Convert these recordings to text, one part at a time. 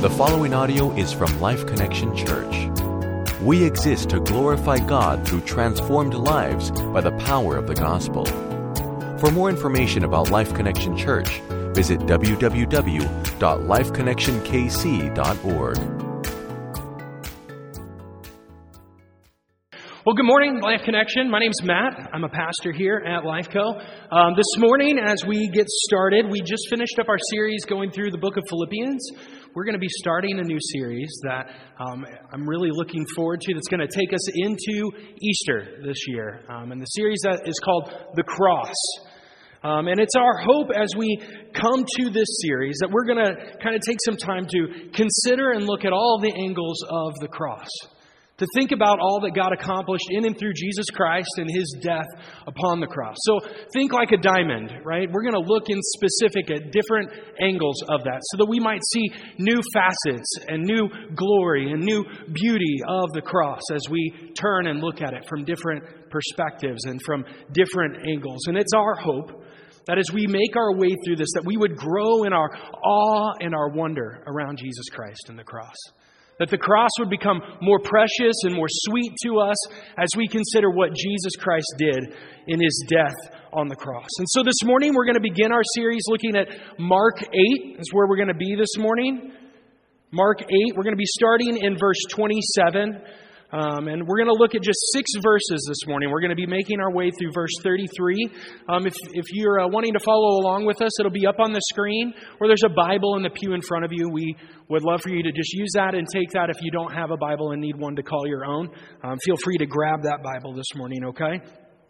The following audio is from Life Connection Church. We exist to glorify God through transformed lives by the power of the gospel. For more information about Life Connection Church, visit www.lifeconnectionkc.org. Well, good morning, Life Connection. My name's Matt. I'm a pastor here at LifeCo. This morning, as we get started, we just finished up our series going through the book of Philippians. We're going to be starting a new series that I'm really looking forward to that's going to take us into Easter this year. And the series that is called The Cross. And it's our hope as we come to this series that we're going to kind of take some time to consider and look at all the angles of the cross. To think about all that God accomplished in and through Jesus Christ and His death upon the cross. So think like a diamond, right? We're going to look in specific at different angles of that so that we might see new facets and new glory and new beauty of the cross as we turn and look at it from different perspectives and from different angles. And it's our hope that as we make our way through this, that we would grow in our awe and our wonder around Jesus Christ and the cross. That the cross would become more precious and more sweet to us as we consider what Jesus Christ did in His death on the cross. And so this morning we're going to begin our series looking at Mark 8. Is where we're going to be this morning. Mark 8. We're going to be starting in verse 27. And we're going to look at just 6 verses this morning. We're going to be making our way through verse 33. If you're wanting to follow along with us, it'll be up on the screen, or there's a Bible in the pew in front of you. We would love for you to just use that and take that. If you don't have a Bible and need one to call your own, feel free to grab that Bible this morning, okay?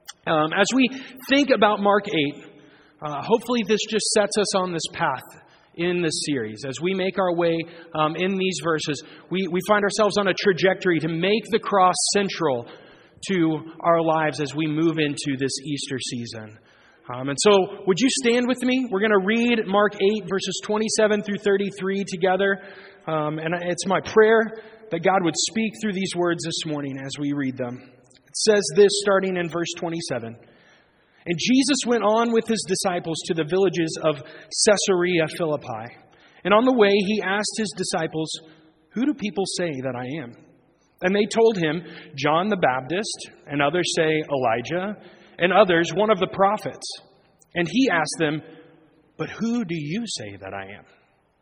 As we think about Mark 8, hopefully this just sets us on this path in this series. As we make our way in these verses, we find ourselves on a trajectory to make the cross central to our lives as we move into this Easter season. And so, would you stand with me? We're going to read Mark 8, verses 27 through 33 together. And it's my prayer that God would speak through these words this morning as we read them. It says this, starting in verse 27. And Jesus went on with His disciples to the villages of Caesarea Philippi. And on the way, He asked His disciples, "Who do people say that I am?" And they told Him, "John the Baptist, and others say Elijah, and others one of the prophets." And He asked them, "But who do you say that I am?"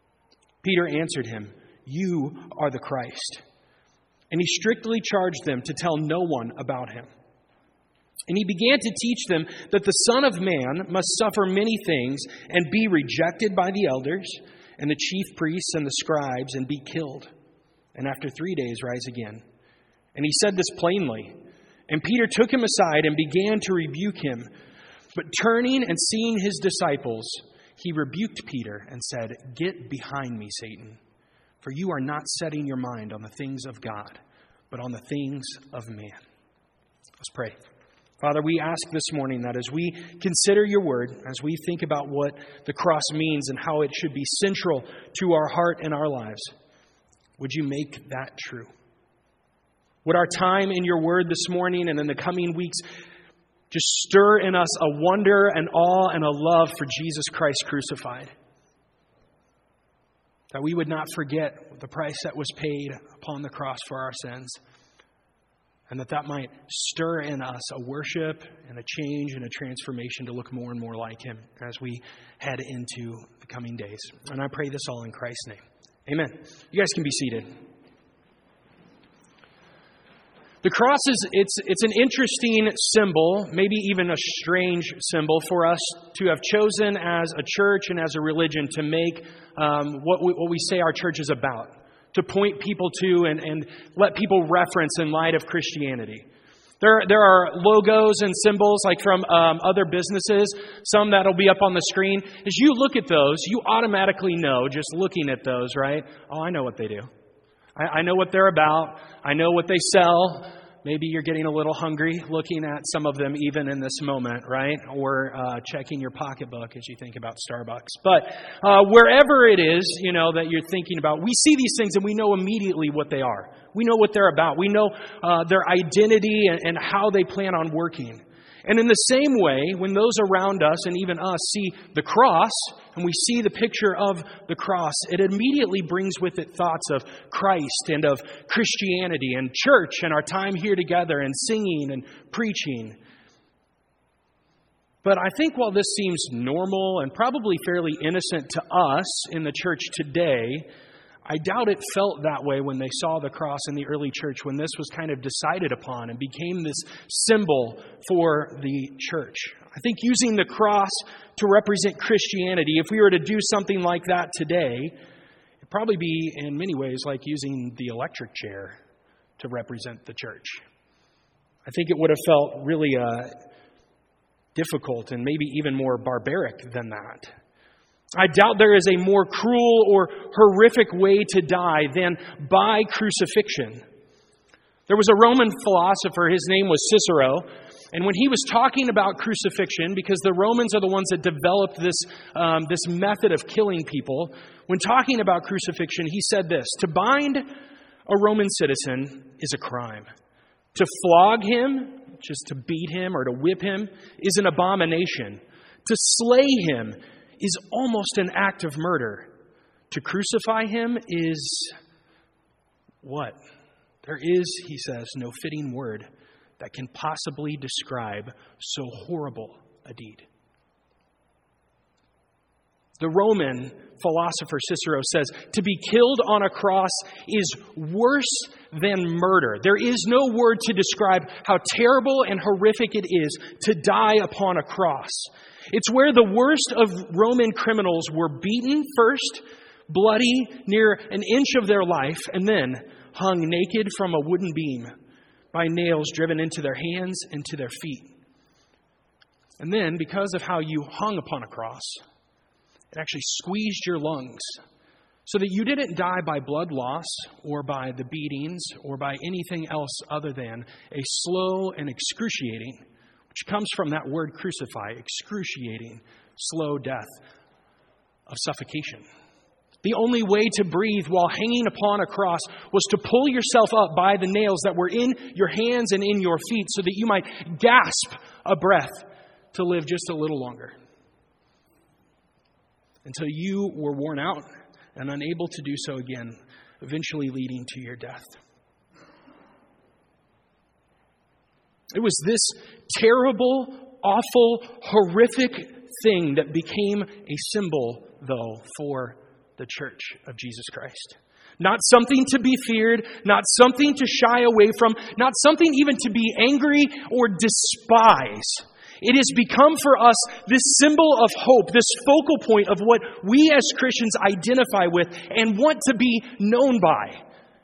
Peter answered Him, "You are the Christ." And He strictly charged them to tell no one about Him. And He began to teach them that the Son of Man must suffer many things and be rejected by the elders and the chief priests and the scribes and be killed, and after 3 days rise again. And He said this plainly. And Peter took Him aside and began to rebuke him. But turning and seeing His disciples, He rebuked Peter and said, "Get behind me, Satan, for you are not setting your mind on the things of God, but on the things of man." Let's pray. Father, we ask this morning that as we consider Your word, as we think about what the cross means and how it should be central to our heart and our lives, would You make that true? Would our time in Your word this morning and in the coming weeks just stir in us a wonder and awe and a love for Jesus Christ crucified? That we would not forget the price that was paid upon the cross for our sins. And that might stir in us a worship and a change and a transformation to look more and more like Him as we head into the coming days. And I pray this all in Christ's name. Amen. You guys can be seated. The cross it's an interesting symbol, maybe even a strange symbol for us to have chosen as a church and as a religion to make what we say our church is about. To point people to and let people reference in light of Christianity. There are logos and symbols like from other businesses, some that'll be up on the screen. As you look at those, you automatically know, just looking at those, right? Oh, I know what they do. I know what they're about. I know what they sell. Maybe you're getting a little hungry looking at some of them even in this moment, right? Or checking your pocketbook as you think about Starbucks. But wherever it is, that you're thinking about, we see these things and we know immediately what they are. We know what they're about. We know their identity and how they plan on working. And in the same way, when those around us and even us see the cross, and we see the picture of the cross, it immediately brings with it thoughts of Christ and of Christianity and church and our time here together and singing and preaching. But I think while this seems normal and probably fairly innocent to us in the church today, I doubt it felt that way when they saw the cross in the early church, when this was kind of decided upon and became this symbol for the church. I think using the cross to represent Christianity, if we were to do something like that today, it'd probably be in many ways like using the electric chair to represent the church. I think it would have felt really difficult and maybe even more barbaric than that. I doubt there is a more cruel or horrific way to die than by crucifixion. There was a Roman philosopher, his name was Cicero, and when he was talking about crucifixion, because the Romans are the ones that developed this method of killing people, when talking about crucifixion, he said this: to bind a Roman citizen is a crime. To flog him, just to beat him or to whip him, is an abomination. To slay him is almost an act of murder. To crucify him is what? There is, he says, no fitting word that can possibly describe so horrible a deed. The Roman philosopher Cicero says, to be killed on a cross is worse than murder. There is no word to describe how terrible and horrific it is to die upon a cross. It's where the worst of Roman criminals were beaten first, bloody, near an inch of their life, and then hung naked from a wooden beam by nails driven into their hands and to their feet. And then, because of how you hung upon a cross, it actually squeezed your lungs so that you didn't die by blood loss or by the beatings or by anything else other than a slow and excruciating, which comes from that word crucify, excruciating, slow death of suffocation. The only way to breathe while hanging upon a cross was to pull yourself up by the nails that were in your hands and in your feet so that you might gasp a breath to live just a little longer, until you were worn out and unable to do so again, eventually leading to your death. It was this terrible, awful, horrific thing that became a symbol, though, for the church of Jesus Christ. Not something to be feared, not something to shy away from, not something even to be angry or despise. It has become for us this symbol of hope, this focal point of what we as Christians identify with and want to be known by.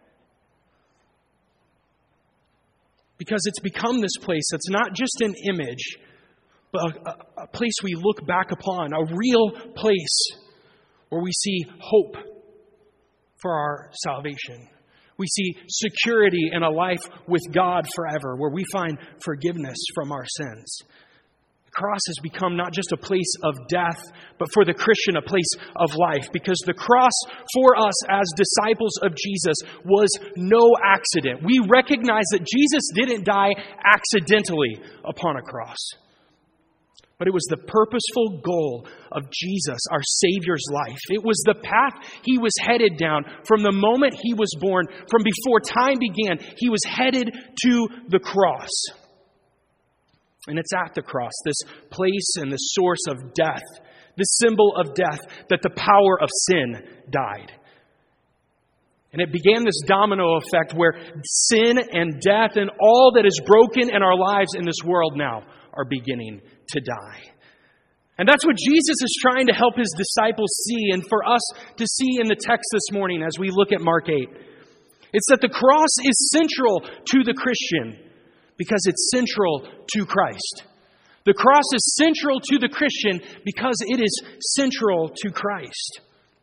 Because it's become this place that's not just an image, but a place we look back upon, a real place where we see hope for our salvation. We see security in a life with God forever, where we find forgiveness from our sins. The cross has become not just a place of death, but for the Christian, a place of life. Because the cross for us as disciples of Jesus was no accident. We recognize that Jesus didn't die accidentally upon a cross. But it was the purposeful goal of Jesus, our Savior's life. It was the path He was headed down from the moment He was born. From before time began, He was headed to the cross. And it's at the cross, this place and the source of death, this symbol of death, that the power of sin died. And it began this domino effect where sin and death and all that is broken in our lives in this world now are beginning to die. And that's what Jesus is trying to help His disciples see, and for us to see in the text this morning as we look at Mark 8. It's that the cross is central to the Christian because it's central to Christ. The cross is central to the Christian because it is central to Christ.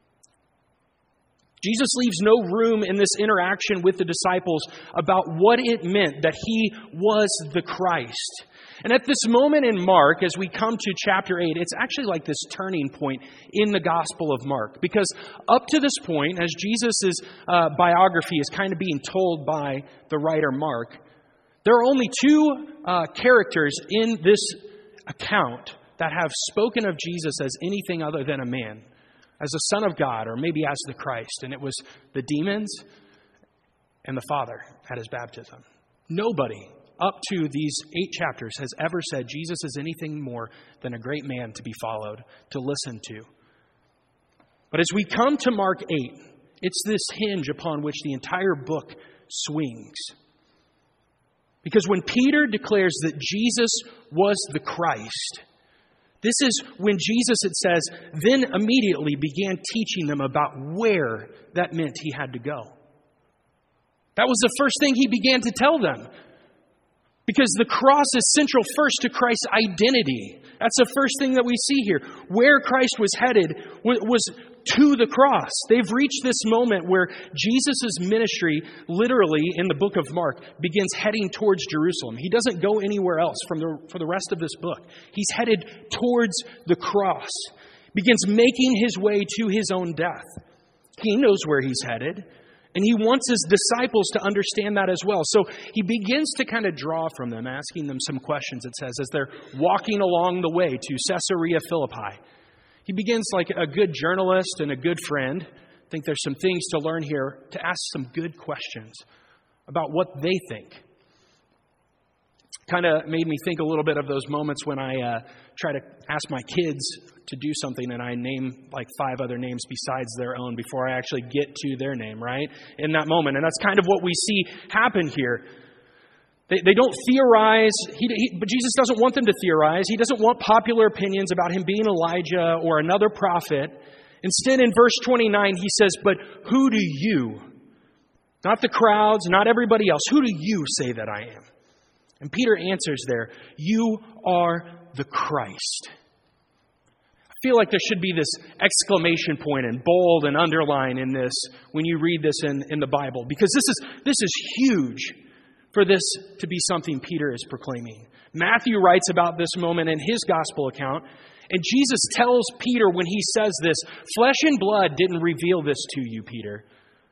Jesus leaves no room in this interaction with the disciples about what it meant that He was the Christ. And at this moment in Mark, as we come to chapter 8, it's actually like this turning point in the Gospel of Mark. Because up to this point, as Jesus' biography is kind of being told by the writer Mark, there are only two characters in this account that have spoken of Jesus as anything other than a man, as the Son of God, or maybe as the Christ. And it was the demons and the Father at his baptism. Nobody up to these 8 chapters has ever said Jesus is anything more than a great man to be followed, to listen to. But as we come to Mark 8, it's this hinge upon which the entire book swings. Because when Peter declares that Jesus was the Christ, this is when Jesus, it says, then immediately began teaching them about where that meant he had to go. That was the first thing he began to tell them. Because the cross is central first to Christ's identity. That's the first thing that we see here. Where Christ was headed was to the cross. They've reached this moment where Jesus' ministry, literally in the book of Mark, begins heading towards Jerusalem. He doesn't go anywhere else for the rest of this book. He's headed towards the cross. Begins making his way to his own death. He knows where he's headed. And he wants his disciples to understand that as well. So he begins to kind of draw from them, asking them some questions, it says, as they're walking along the way to Caesarea Philippi. He begins like a good journalist and a good friend. I think there's some things to learn here, to ask some good questions about what they think. Kind of made me think a little bit of those moments when I try to ask my kids to do something and I name like 5 other names besides their own before I actually get to their name, right? In that moment. And that's kind of what we see happen here. They don't theorize, but Jesus doesn't want them to theorize. He doesn't want popular opinions about him being Elijah or another prophet. Instead, in verse 29, he says, but who do you, not the crowds, not everybody else, who do you say that I am? And Peter answers there, you are the Christ. I feel like there should be this exclamation point and bold and underline in this when you read this in the Bible, because this is huge for this to be something Peter is proclaiming. Matthew writes about this moment in his gospel account, and Jesus tells Peter when he says this, flesh and blood didn't reveal this to you, Peter.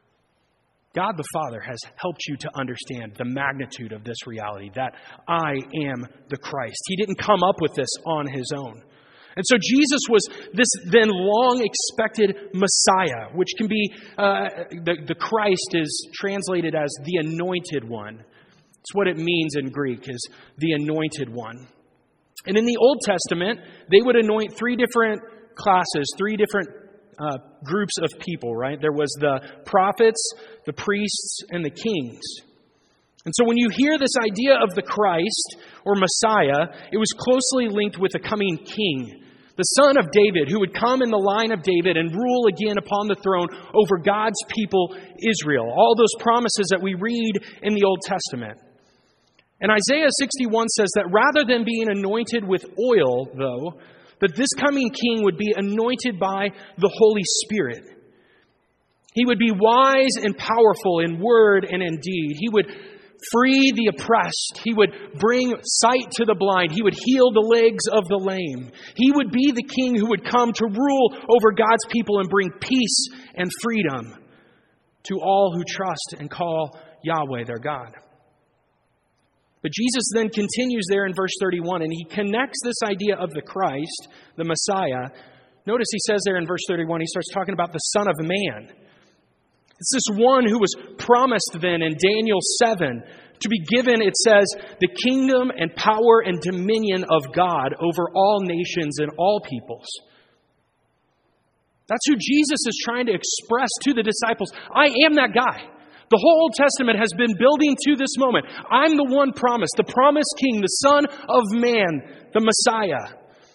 God the Father has helped you to understand the magnitude of this reality, that I am the Christ. He didn't come up with this on his own. And so Jesus was this then long-expected Messiah, which can be, the Christ is translated as the anointed one. It's what it means in Greek, is the anointed one. And in the Old Testament, they would anoint 3 different classes, 3 different groups of people, right? There was the prophets, the priests, and the kings. And so when you hear this idea of the Christ or Messiah, it was closely linked with a coming king, the son of David, who would come in the line of David and rule again upon the throne over God's people, Israel. All those promises that we read in the Old Testament. And Isaiah 61 says that rather than being anointed with oil, though, that this coming king would be anointed by the Holy Spirit. He would be wise and powerful in word and in deed. He would free the oppressed. He would bring sight to the blind. He would heal the legs of the lame. He would be the king who would come to rule over God's people and bring peace and freedom to all who trust and call Yahweh their God. But Jesus then continues there in verse 31, and he connects this idea of the Christ, the Messiah. Notice he says there in verse 31, he starts talking about the Son of Man. It's this one who was promised then in Daniel 7 to be given, it says, the kingdom and power and dominion of God over all nations and all peoples. That's who Jesus is trying to express to the disciples. I am that guy. The whole Old Testament has been building to this moment. I'm the one promised, the promised king, the Son of Man, the Messiah.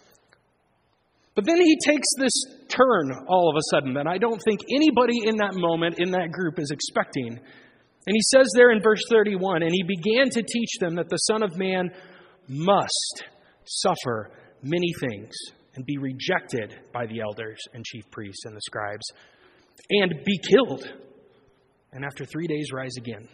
But then he takes this turn all of a sudden that I don't think anybody in that moment, in that group, is expecting. And he says there in verse 31, and he began to teach them that the Son of Man must suffer many things and be rejected by the elders and chief priests and the scribes and be killed, and after 3 days rise again.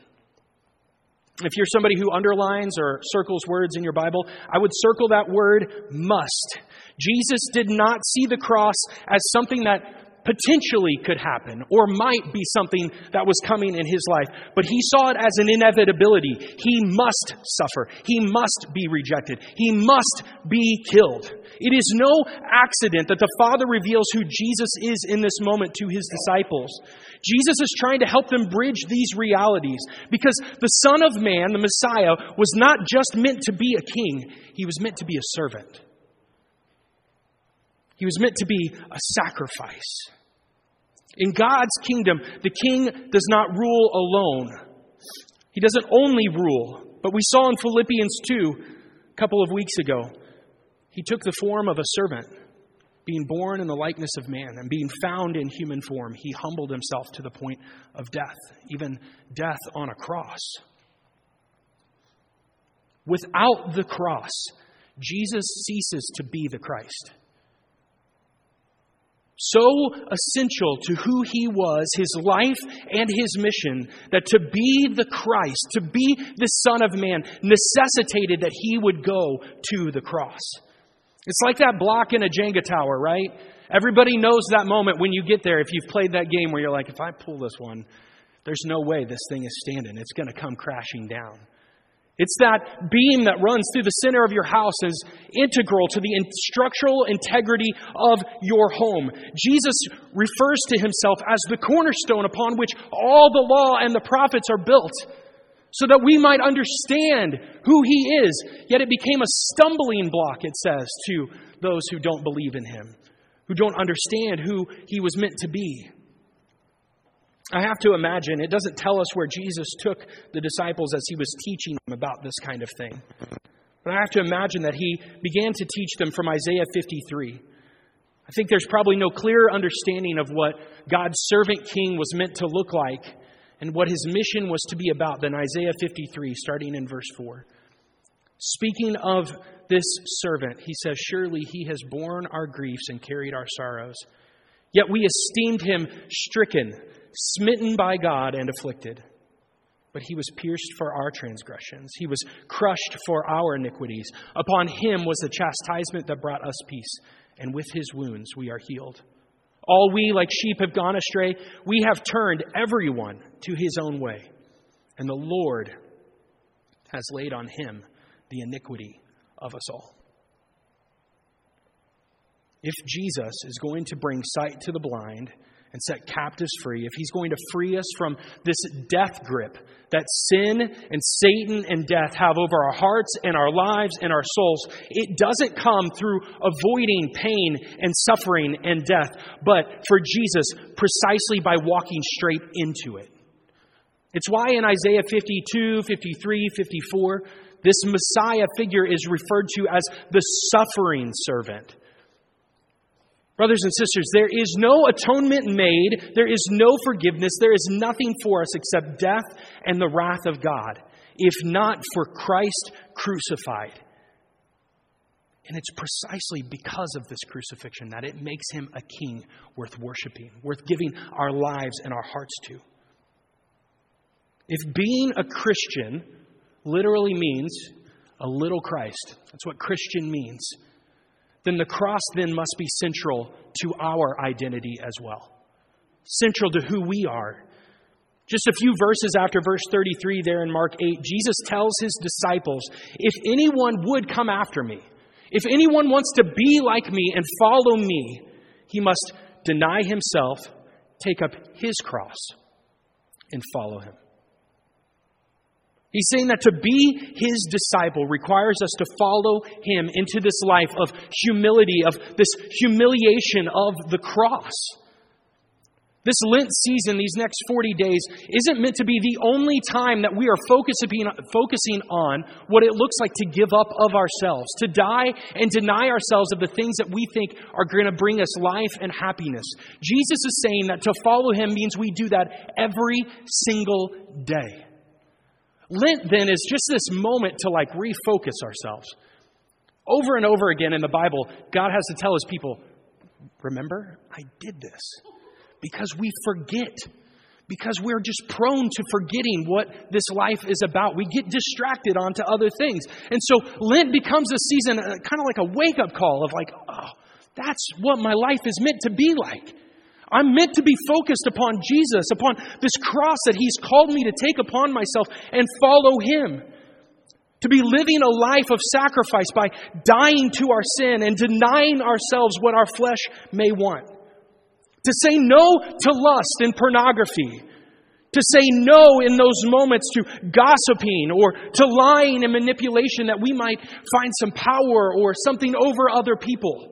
If you're somebody who underlines or circles words in your Bible, I would circle that word must. Jesus did not see the cross as something that potentially could happen or might be something that was coming in his life. But he saw it as an inevitability. He must suffer. He must be rejected. He must be killed. It is no accident that the Father reveals who Jesus is in this moment to his disciples. Jesus is trying to help them bridge these realities because the Son of Man, the Messiah, was not just meant to be a king. He was meant to be a servant. He was meant to be a sacrifice. In God's kingdom, the king does not rule alone. He doesn't only rule, but we saw in Philippians 2 a couple of weeks ago, he took the form of a servant, being born in the likeness of man and being found in human form. He humbled himself to the point of death, even death on a cross. Without the cross, Jesus ceases to be the Christ. So essential to who he was, his life and his mission, that to be the Christ, to be the Son of Man, necessitated that he would go to the cross. It's like that block in a Jenga tower, right? Everybody knows that moment when you get there, if you've played that game where you're like, if I pull this one, there's no way this thing is standing. It's going to come crashing down. It's that beam that runs through the center of your house is integral to the structural integrity of your home. Jesus refers to himself as the cornerstone upon which all the law and the prophets are built, so that we might understand who he is. Yet it became a stumbling block, it says, to those who don't believe in him, who don't understand who he was meant to be. I have to imagine, it doesn't tell us where Jesus took the disciples as he was teaching them about this kind of thing. But I have to imagine that he began to teach them from Isaiah 53. I think there's probably no clear understanding of what God's servant king was meant to look like and what his mission was to be about than Isaiah 53, starting in verse 4. Speaking of this servant, he says, "Surely he has borne our griefs and carried our sorrows. Yet we esteemed him stricken, smitten by God, and afflicted. But he was pierced for our transgressions. He was crushed for our iniquities. Upon him was the chastisement that brought us peace, and with his wounds we are healed. All we like sheep have gone astray. We have turned everyone to his own way. And the Lord has laid on him the iniquity of us all." If Jesus is going to bring sight to the blind and set captives free, if he's going to free us from this death grip that sin and Satan and death have over our hearts and our lives and our souls, it doesn't come through avoiding pain and suffering and death, but for Jesus, precisely by walking straight into it. It's why in Isaiah 52, 53, 54, this Messiah figure is referred to as the suffering servant. Brothers and sisters, there is no atonement made. There is no forgiveness. There is nothing for us except death and the wrath of God, if not for Christ crucified. And it's precisely because of this crucifixion that it makes him a king worth worshiping, worth giving our lives and our hearts to. If being a Christian literally means a little Christ, that's what Christian means, then the cross then must be central to our identity as well. Central to who we are. Just a few verses after verse 33 there in Mark 8, Jesus tells his disciples, if anyone would come after me, if anyone wants to be like me and follow me, he must deny himself, take up his cross, and follow him. He's saying that to be his disciple requires us to follow him into this life of humility, of this humiliation of the cross. This Lent season, these next 40 days, isn't meant to be the only time that we are focusing on what it looks like to give up of ourselves, to die and deny ourselves of the things that we think are going to bring us life and happiness. Jesus is saying that to follow him means we do that every single day. Lent, then, is just this moment to refocus ourselves. Over and over again in the Bible, God has to tell his people, remember, I did this. Because we forget. Because we're just prone to forgetting what this life is about. We get distracted onto other things. And so Lent becomes a season, kind of like a wake-up call of oh, that's what my life is meant to be like. I'm meant to be focused upon Jesus, upon this cross that He's called me to take upon myself and follow Him. To be living a life of sacrifice by dying to our sin and denying ourselves what our flesh may want. To say no to lust and pornography. To say no in those moments to gossiping or to lying and manipulation that we might find some power or something over other people.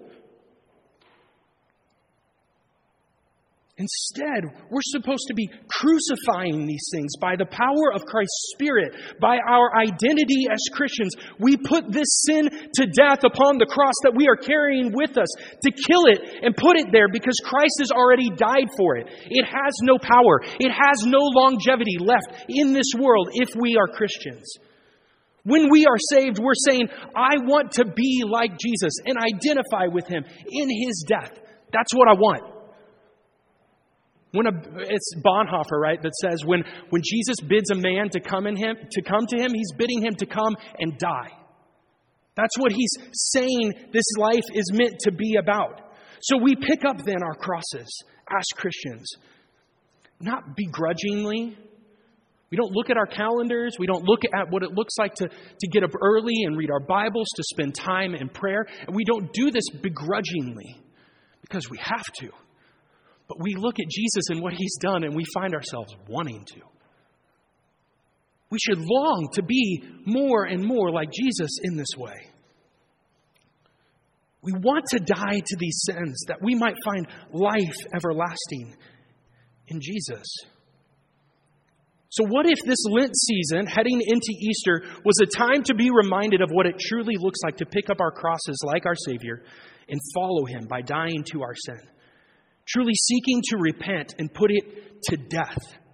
Instead, we're supposed to be crucifying these things by the power of Christ's Spirit, by our identity as Christians. We put this sin to death upon the cross that we are carrying with us, to kill it and put it there because Christ has already died for it. It has no power. It has no longevity left in this world if we are Christians. When we are saved, we're saying, I want to be like Jesus and identify with Him in His death. That's what I want. It's Bonhoeffer, right, that says when Jesus bids a man to come to Him, He's bidding him to come and die. That's what He's saying this life is meant to be about. So we pick up then our crosses as Christians, not begrudgingly. We don't look at our calendars. We don't look at what it looks like to get up early and read our Bibles, to spend time in prayer. And we don't do this begrudgingly because we have to. But we look at Jesus and what He's done and we find ourselves wanting to. We should long to be more and more like Jesus in this way. We want to die to these sins that we might find life everlasting in Jesus. So what if this Lent season, heading into Easter, was a time to be reminded of what it truly looks like to pick up our crosses like our Savior and follow Him by dying to our sin? Truly seeking to repent and put it to death.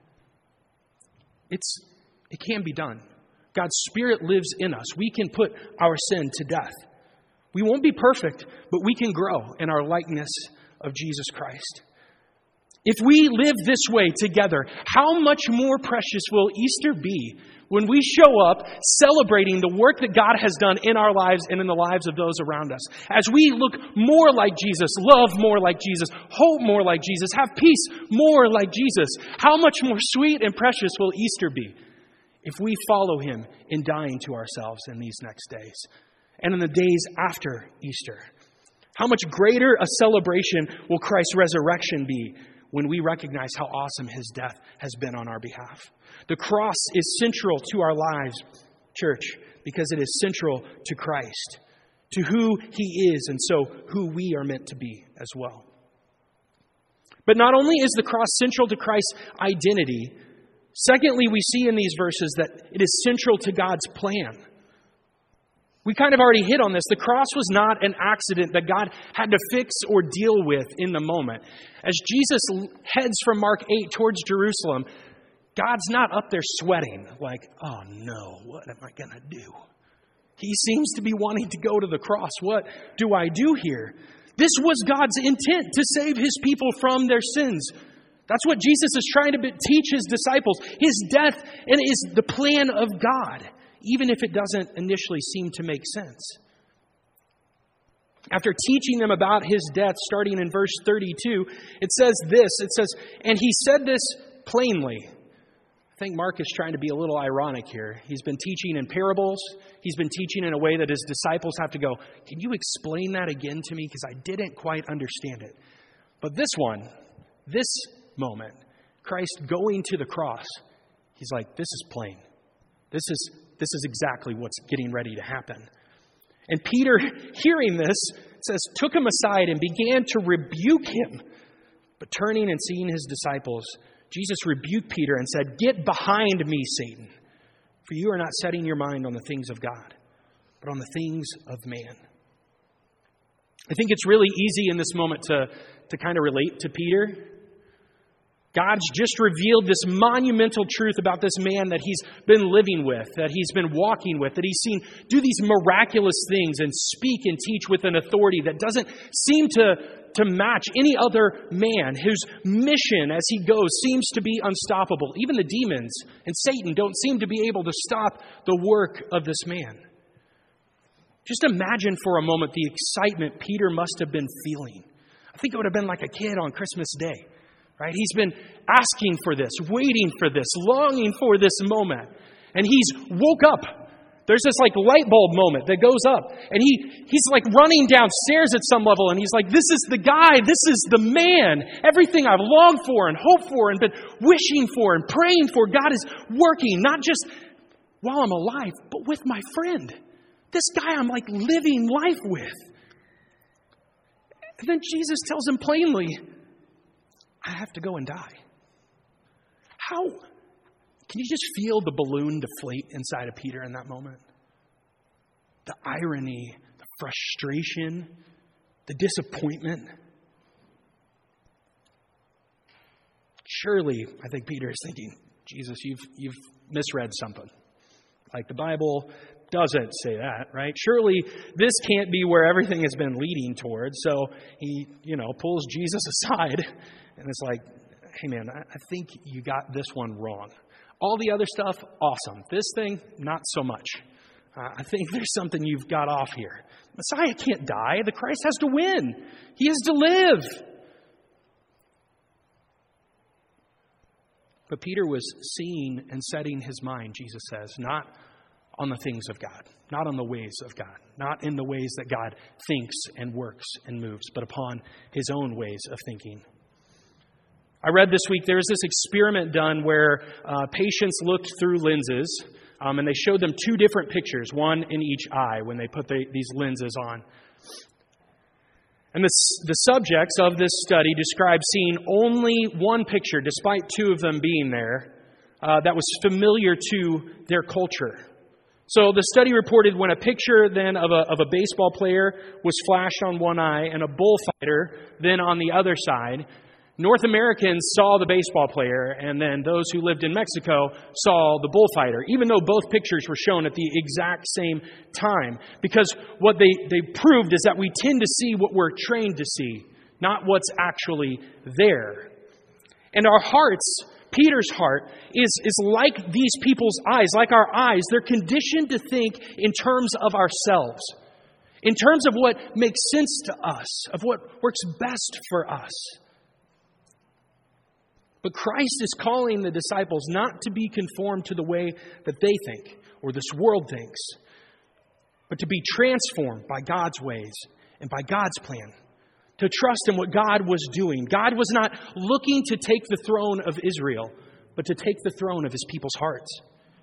It can be done. God's Spirit lives in us. We can put our sin to death. We won't be perfect, but we can grow in our likeness of Jesus Christ. If we live this way together, how much more precious will Easter be when we show up celebrating the work that God has done in our lives and in the lives of those around us? As we look more like Jesus, love more like Jesus, hope more like Jesus, have peace more like Jesus, how much more sweet and precious will Easter be if we follow Him in dying to ourselves in these next days and in the days after Easter? How much greater a celebration will Christ's resurrection be when we recognize how awesome His death has been on our behalf? The cross is central to our lives, church, because it is central to Christ, to who He is, and so who we are meant to be as well. But not only is the cross central to Christ's identity, secondly, we see in these verses that it is central to God's plan. We kind of already hit on this. The cross was not an accident that God had to fix or deal with in the moment. As Jesus heads from Mark 8 towards Jerusalem, God's not up there sweating like, oh no, what am I going to do? He seems to be wanting to go to the cross. What do I do here? This was God's intent, to save His people from their sins. That's what Jesus is trying to teach His disciples. His death and is the plan of God, even if it doesn't initially seem to make sense. After teaching them about His death, starting in verse 32, it says this. It says, and He said this plainly. I think Mark is trying to be a little ironic here. He's been teaching in parables. He's been teaching in a way that His disciples have to go, can you explain that again to me? Because I didn't quite understand it. But this moment, Christ going to the cross, He's like, this is plain. This is exactly what's getting ready to happen. And Peter, hearing this, says, took Him aside and began to rebuke Him. But turning and seeing His disciples, Jesus rebuked Peter and said, get behind me, Satan, for you are not setting your mind on the things of God, but on the things of man. I think it's really easy in this moment to kind of relate to Peter. God's just revealed this monumental truth about this man that He's been living with, that He's been walking with, that He's seen do these miraculous things and speak and teach with an authority that doesn't seem to match any other man whose mission as he goes seems to be unstoppable. Even the demons and Satan don't seem to be able to stop the work of this man. Just imagine for a moment the excitement Peter must have been feeling. I think it would have been like a kid on Christmas Day. right? He's been asking for this, waiting for this, longing for this moment. And he's woke up. There's this light bulb moment that goes up. And he's running downstairs at some level. And he's like, this is the guy. This is the man. Everything I've longed for and hoped for and been wishing for and praying for. God is working, not just while I'm alive, but with my friend. This guy I'm living life with. And then Jesus tells him plainly, I have to go and die. How? Can you just feel the balloon deflate inside of Peter in that moment? The irony, the frustration, the disappointment. Surely, I think Peter is thinking, Jesus, you've misread something. The Bible doesn't say that, right? Surely this can't be where everything has been leading towards. So he, pulls Jesus aside and it's like, hey man, I think you got this one wrong. All the other stuff, awesome. This thing, not so much. I think there's something you've got off here. Messiah can't die. The Christ has to win. He has to live. But Peter was seeing and setting his mind, Jesus says, not on the things of God, not on the ways of God, not in the ways that God thinks and works and moves, but upon his own ways of thinking. I read this week there was this experiment done where patients looked through lenses and they showed them two different pictures, one in each eye when they put these lenses on. And the subjects of this study described seeing only one picture, despite two of them being there, that was familiar to their culture. So the study reported when a picture then of a baseball player was flashed on one eye and a bullfighter then on the other side, North Americans saw the baseball player, and then those who lived in Mexico saw the bullfighter, even though both pictures were shown at the exact same time. Because what they proved is that we tend to see what we're trained to see, not what's actually there. And our hearts, Peter's heart, is like these people's eyes, like our eyes. They're conditioned to think in terms of ourselves, in terms of what makes sense to us, of what works best for us. But Christ is calling the disciples not to be conformed to the way that they think or this world thinks, but to be transformed by God's ways and by God's plan, to trust in what God was doing. God was not looking to take the throne of Israel, but to take the throne of his people's hearts.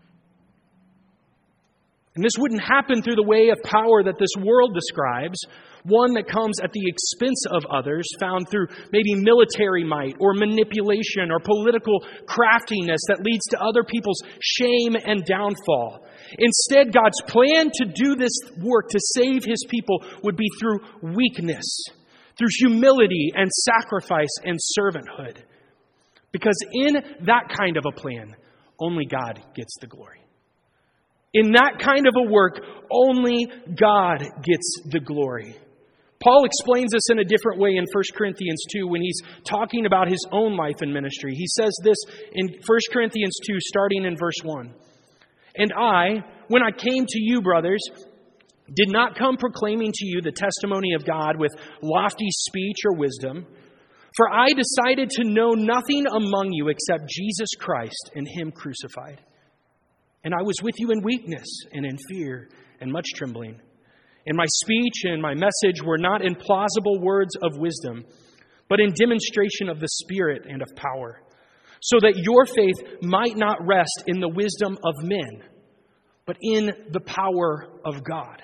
And this wouldn't happen through the way of power that this world describes, one that comes at the expense of others, found through maybe military might or manipulation or political craftiness that leads to other people's shame and downfall. Instead, God's plan to do this work, to save his people, would be through weakness, through humility and sacrifice and servanthood. Because in that kind of a plan, only God gets the glory. In that kind of a work, only God gets the glory. Paul explains this in a different way in 1 Corinthians 2 when he's talking about his own life and ministry. He says this in 1 Corinthians 2, starting in verse 1. And I, when I came to you, brothers, did not come proclaiming to you the testimony of God with lofty speech or wisdom, for I decided to know nothing among you except Jesus Christ and him crucified. And I was with you in weakness and in fear and much trembling. And my speech and my message were not in plausible words of wisdom, but in demonstration of the Spirit and of power, so that your faith might not rest in the wisdom of men, but in the power of God.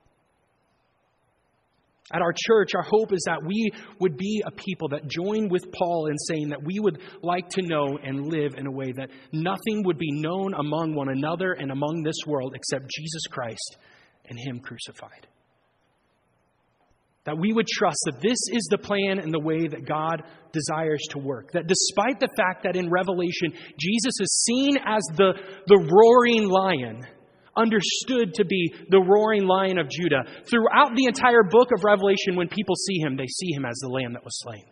At our church, our hope is that we would be a people that join with Paul in saying that we would like to know and live in a way that nothing would be known among one another and among this world except Jesus Christ and him crucified. That we would trust that this is the plan and the way that God desires to work. That despite the fact that in Revelation, Jesus is seen as the roaring lion, understood to be the roaring lion of Judah. Throughout the entire book of Revelation, when people see him, they see him as the lamb that was slain.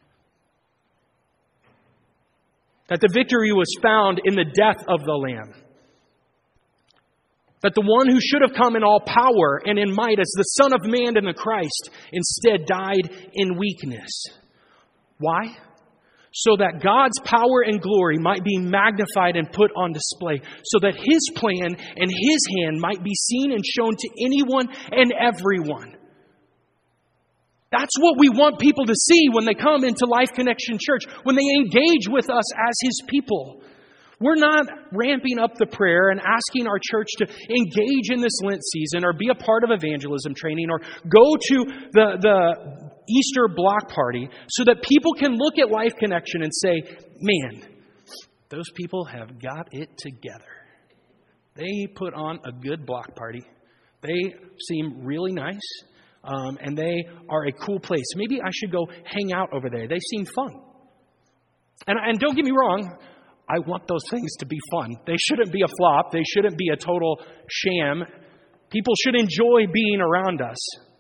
That the victory was found in the death of the lamb. That the one who should have come in all power and in might as the Son of Man and the Christ instead died in weakness. Why? so that God's power and glory might be magnified and put on display, so that His plan and His hand might be seen and shown to anyone and everyone. That's what we want people to see when they come into Life Connection Church, when they engage with us as His people. We're not ramping up the prayer and asking our church to engage in this Lent season or be a part of evangelism training or go to the Easter block party so that people can look at Life Connection and say, man, those people have got it together. They put on a good block party. They seem really nice. And they are a cool place. Maybe I should go hang out over there. They seem fun. And don't get me wrong, I want those things to be fun. They shouldn't be a flop. They shouldn't be a total sham. People should enjoy being around us.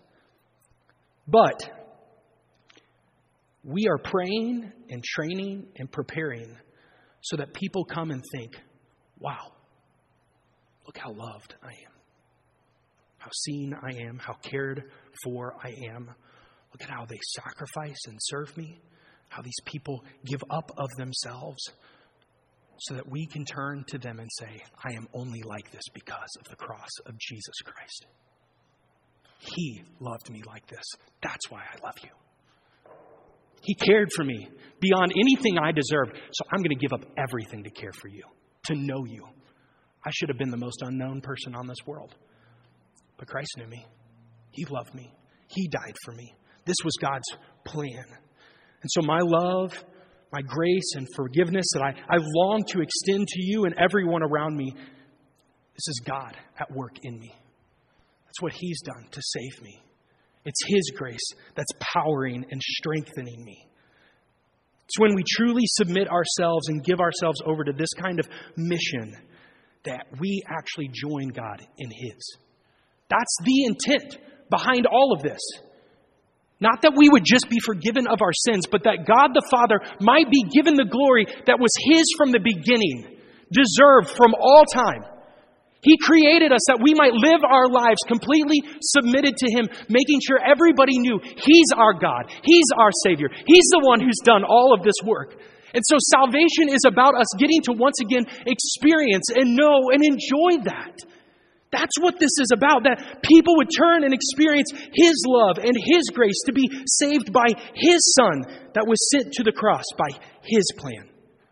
But we are praying and training and preparing so that people come and think, wow, look how loved I am. How seen I am, how cared for I am. Look at how they sacrifice and serve me. How these people give up of themselves so that we can turn to them and say, I am only like this because of the cross of Jesus Christ. He loved me like this. That's why I love you. He cared for me beyond anything I deserved. So I'm going to give up everything to care for you, to know you. I should have been the most unknown person on this world. But Christ knew me. He loved me. He died for me. This was God's plan. And so my love, my grace and forgiveness that I long to extend to you and everyone around me, this is God at work in me. That's what He's done to save me. It's His grace that's powering and strengthening me. It's when we truly submit ourselves and give ourselves over to this kind of mission that we actually join God in His. That's the intent behind all of this. Not that we would just be forgiven of our sins, but that God the Father might be given the glory that was His from the beginning, deserved from all time. He created us that we might live our lives completely submitted to Him, making sure everybody knew He's our God, He's our Savior, He's the one who's done all of this work. And so salvation is about us getting to once again experience and know and enjoy that. That's what this is about, that people would turn and experience His love and His grace to be saved by His Son that was sent to the cross by His plan.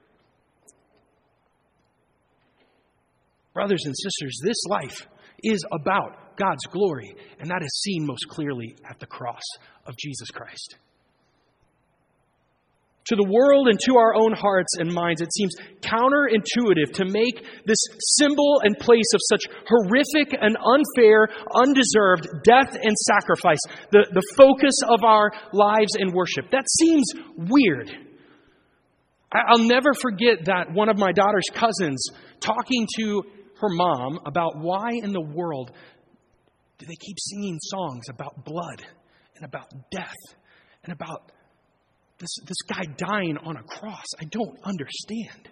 Brothers and sisters, this life is about God's glory, and that is seen most clearly at the cross of Jesus Christ. To the world and to our own hearts and minds, it seems counterintuitive to make this symbol and place of such horrific and unfair, undeserved death and sacrifice the focus of our lives and worship. That seems weird. I'll never forget that one of my daughter's cousins talking to her mom about why in the world do they keep singing songs about blood and about death and about this guy dying on a cross. I don't understand.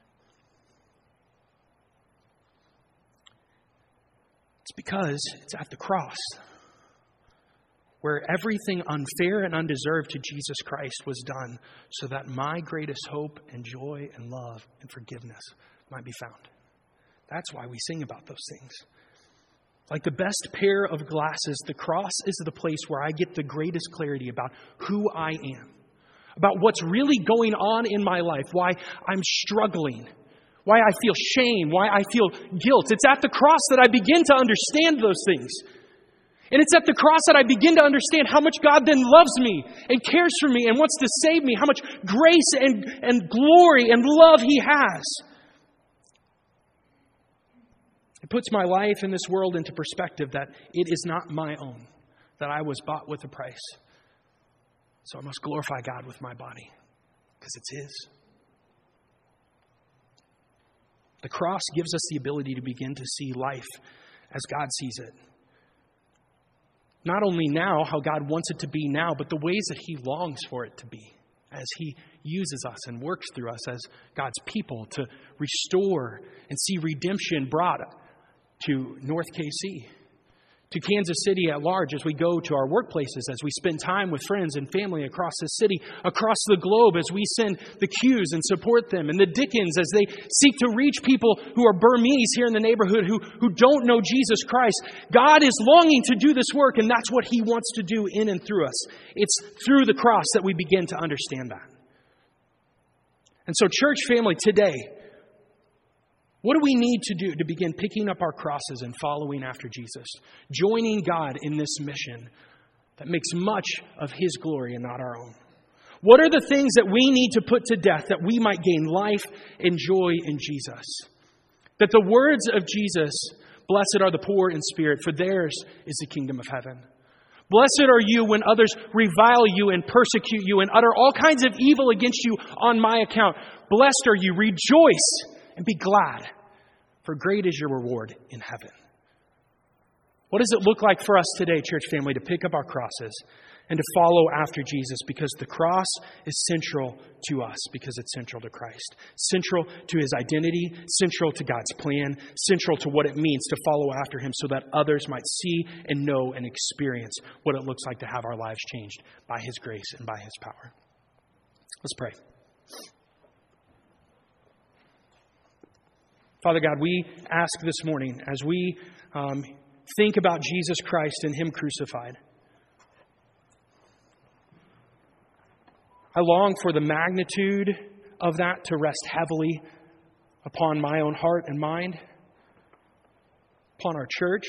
It's because it's at the cross where everything unfair and undeserved to Jesus Christ was done so that my greatest hope and joy and love and forgiveness might be found. That's why we sing about those things. Like the best pair of glasses, the cross is the place where I get the greatest clarity about who I am, about what's really going on in my life, why I'm struggling, why I feel shame, why I feel guilt. It's at the cross that I begin to understand those things. And it's at the cross that I begin to understand how much God then loves me and cares for me and wants to save me, how much grace and glory and love He has. It puts my life in this world into perspective that it is not my own, that I was bought with a price. So I must glorify God with my body because it's His. The cross gives us the ability to begin to see life as God sees it. Not only now, how God wants it to be now, but the ways that He longs for it to be as He uses us and works through us as God's people to restore and see redemption brought to North KC, to Kansas City at large, as we go to our workplaces, as we spend time with friends and family across the city, across the globe, as we send the Qs and support them, and the Dickens as they seek to reach people who are Burmese here in the neighborhood who don't know Jesus Christ. God is longing to do this work, and that's what He wants to do in and through us. It's through the cross that we begin to understand that. And so, church family, today, what do we need to do to begin picking up our crosses and following after Jesus? Joining God in this mission that makes much of His glory and not our own. What are the things that we need to put to death that we might gain life and joy in Jesus? That the words of Jesus, blessed are the poor in spirit, for theirs is the kingdom of heaven. Blessed are you when others revile you and persecute you and utter all kinds of evil against you on my account. Blessed are you, rejoice and be glad, for great is your reward in heaven. What does it look like for us today, church family, to pick up our crosses and to follow after Jesus? Because the cross is central to us, because it's central to Christ. Central to His identity, central to God's plan, central to what it means to follow after Him so that others might see and know and experience what it looks like to have our lives changed by His grace and by His power. Let's pray. Father God, we ask this morning, as we think about Jesus Christ and Him crucified, I long for the magnitude of that to rest heavily upon my own heart and mind, upon our church.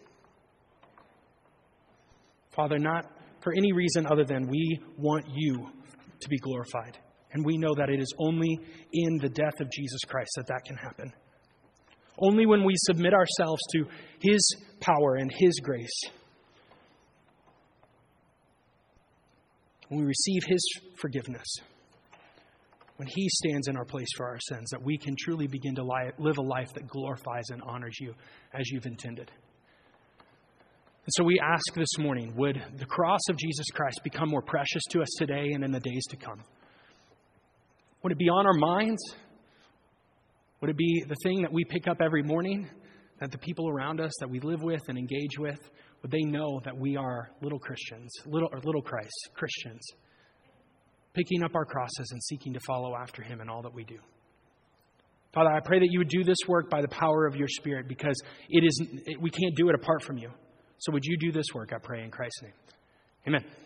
Father, not for any reason other than we want You to be glorified. And we know that it is only in the death of Jesus Christ that can happen. Only when we submit ourselves to His power and His grace, when we receive His forgiveness, when He stands in our place for our sins, that we can truly begin to live a life that glorifies and honors You as You've intended. And so we ask this morning, would the cross of Jesus Christ become more precious to us today and in the days to come? Would it be on our minds? Would it be the thing that we pick up every morning, that the people around us that we live with and engage with, would they know that we are little Christians, little Christ, Christians, picking up our crosses and seeking to follow after Him in all that we do? Father, I pray that You would do this work by the power of Your Spirit, because we can't do it apart from You. So would You do this work, I pray in Christ's name. Amen.